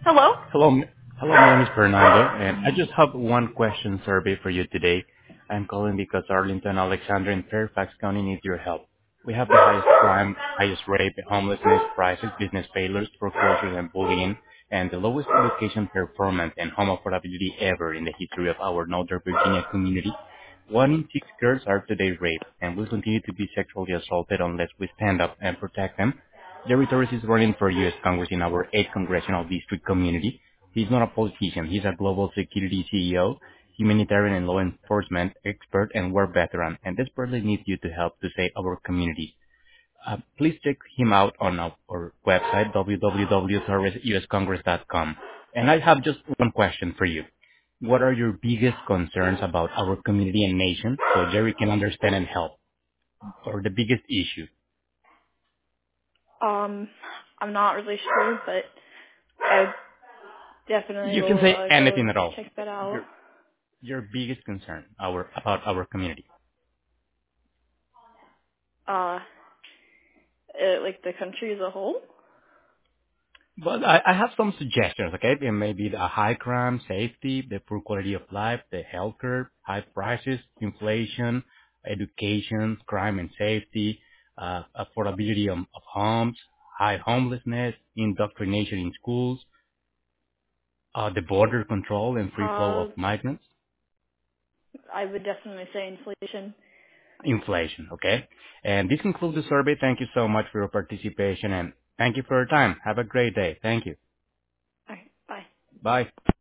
Hello? Hello, hello. My name is Fernando, and I just have one question survey for you today. I'm calling because Arlington, Alexandria, and Fairfax County need your help. We have the highest crime, highest rape, homelessness, prices, business failures, foreclosures, and bullying, and the lowest education performance and home affordability ever in the history of our Northern Virginia community. 1 in 6 girls are today raped and will continue to be sexually assaulted unless we stand up and protect them. Jerry Torres is running for U.S. Congress in our 8th Congressional District community. He's not a politician. He's a global security CEO, humanitarian and law enforcement expert, and war veteran, and desperately needs you to help to save our community. Please check him out on our website, www.torresuscongress.com. And I have just one question for you. What are your biggest concerns about our community and nation so Jerry can understand and help? Or the biggest issue? Um, I'm not really sure, but I definitely You can will say go anything at all. check that out. Your biggest concern about our community. Uh, like the country as a whole? But I have some suggestions, okay? There may be the high crime, safety, the poor quality of life, the healthcare, high prices, inflation, education, crime and safety, affordability of homes, high homelessness, indoctrination in schools, the border control and free flow of Uh, migrants, I would definitely say inflation. inflation, okay? And this concludes the survey. Thank you so much for your participation and thank you for your time. Have a great day. Thank you. Alright, bye. Bye.